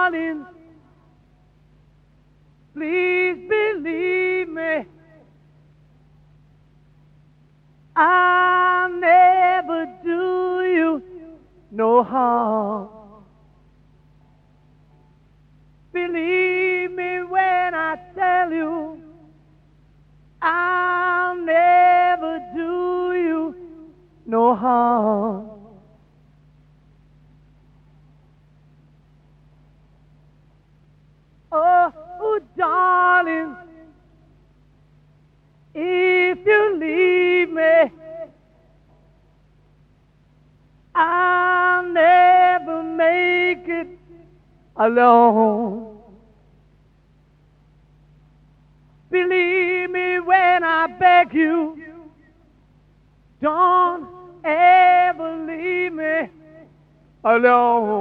darling, please believe me. I'll never do you no harm. Believe me when I tell you, I'll never do you no harm. Oh, darling, if you leave me, I'll never make it alone. Believe me when I beg you, don't ever leave me alone.